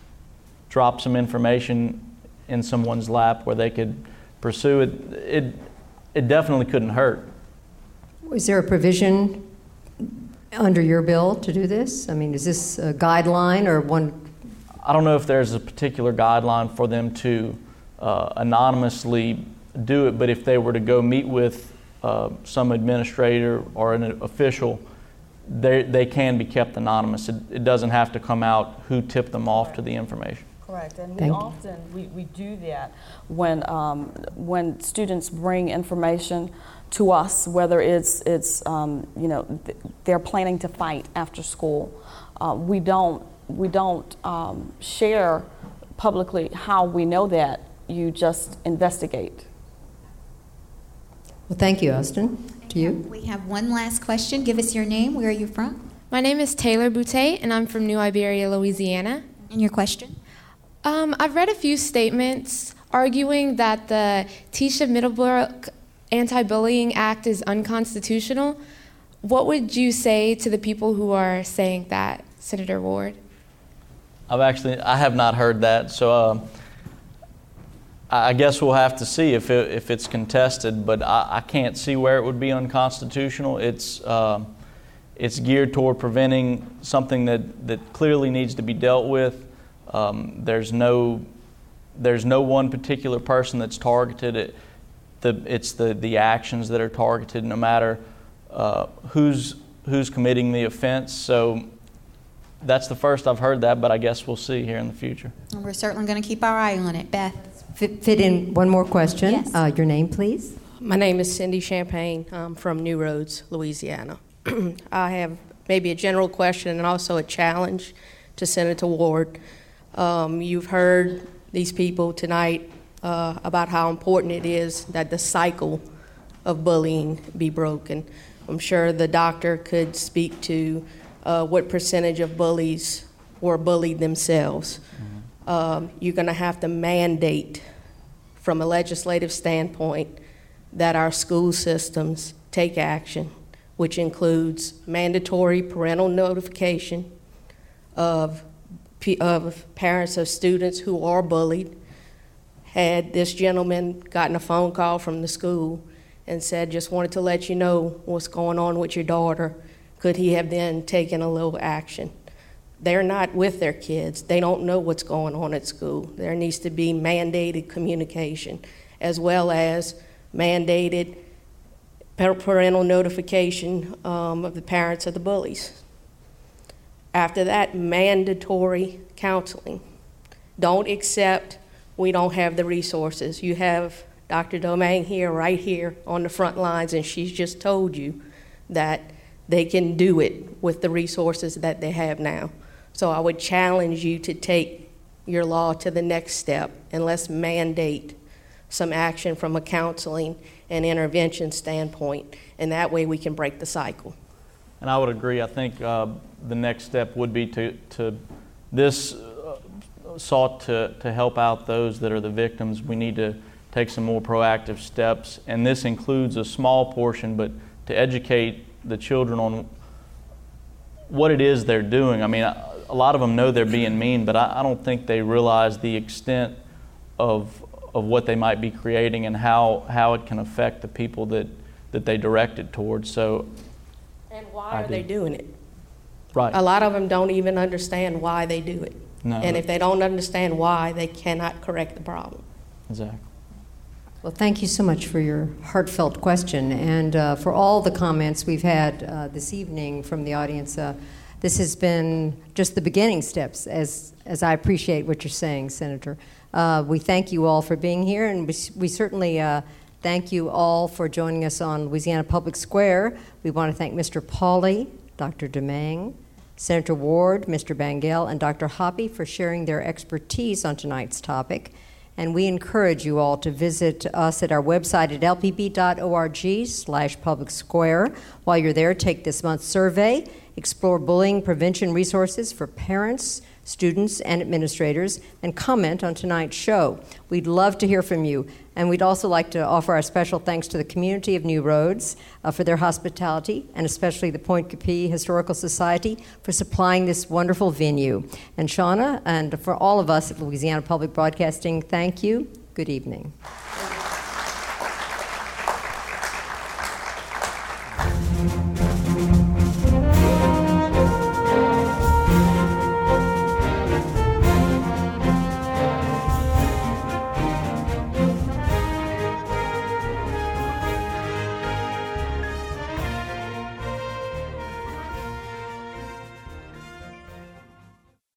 drop some information in someone's lap where they could pursue it, it, it definitely couldn't hurt. Is there a provision under your bill to do this? I mean, is this a guideline or one? I don't know if there's a particular guideline for them to uh, anonymously do it, but if they were to go meet with uh, some administrator or an official, they they can be kept anonymous. It, it doesn't have to come out who tipped them off to the information. Correct, and we Thank often we, we do that when um, when students bring information to us, whether it's it's um, you know th- they're planning to fight after school. Uh, we don't we don't um, share publicly how we know that. You just investigate. Well, thank you, Austin. To you. We have one last question. Give us your name. Where are you from? My name is Taylor Boutte, and I'm from New Iberia, Louisiana. And your question? Um, I've read a few statements arguing that the Tisha Middlebrook Anti-Bullying Act is unconstitutional. What would you say to the people who are saying that, Senator Ward? I've actually, I have not heard that, so uh, I guess we'll have to see if it, if it's contested, but I, I can't see where it would be unconstitutional. It's uh, it's geared toward preventing something that, that clearly needs to be dealt with. Um, there's no there's no one particular person that's targeted. It, the it's the, the actions that are targeted, no matter uh, who's who's committing the offense. So that's the first I've heard that, but I guess we'll see here in the future. And we're certainly going to keep our eye on it. Beth? Fit, fit in one more question. Yes. Uh, your name, please. My name is Cindy Champagne. I'm from New Roads, Louisiana. I have maybe a general question and also a challenge to Senator Ward. Um, you've heard these people tonight uh, about how important it is that the cycle of bullying be broken. I'm sure the doctor could speak to uh, what percentage of bullies were bullied themselves. Mm-hmm. Um, you're going to have to mandate from a legislative standpoint that our school systems take action, which includes mandatory parental notification of, of parents of students who are bullied. Had this gentleman gotten a phone call from the school and said, just wanted to let you know what's going on with your daughter, could he have then taken a little action? they're not with their kids. They don't know what's going on at school. There needs to be mandated communication, as well as mandated parental notification um, of the parents of the bullies. After that, mandatory counseling. Don't accept we don't have the resources. You have Doctor Domingue here, right here on the front lines, and she's just told you that they can do it with the resources that they have now. So I would challenge you to take your law to the next step, and let's mandate some action from a counseling and intervention standpoint, and that way we can break the cycle. And I would agree. I think uh, the next step would be to, to this uh, sought to, to help out those that are the victims. We need to take some more proactive steps, and this includes a small portion, but to educate the children on what it is they're doing. I mean, a lot of them know they're being mean, but I, I don't think they realize the extent of of what they might be creating and how, how it can affect the people that, that they direct it towards. So, and why I are do. they doing it? Right. A lot of them don't even understand why they do it. No. And if they don't understand why, they cannot correct the problem. Exactly. Well, thank you so much for your heartfelt question and uh, for all the comments we've had uh, this evening from the audience. Uh, this has been just the beginning steps, as, as I appreciate what you're saying, Senator. Uh, we thank you all for being here, and we, we certainly uh, thank you all for joining us on Louisiana Public Square. We want to thank Mister Pauley, Doctor Domingue, Senator Ward, Mister Bangel, and Doctor Hoppe for sharing their expertise on tonight's topic. And we encourage you all to visit us at our website at l p b dot org slash public square. While you're there, take this month's survey, explore bullying prevention resources for parents, students, and administrators, and comment on tonight's show. We'd love to hear from you, and we'd also like to offer our special thanks to the community of New Roads uh, for their hospitality, and especially the Point Coupee Historical Society for supplying this wonderful venue. And Shauna, and for all of us at Louisiana Public Broadcasting, thank you. Good evening.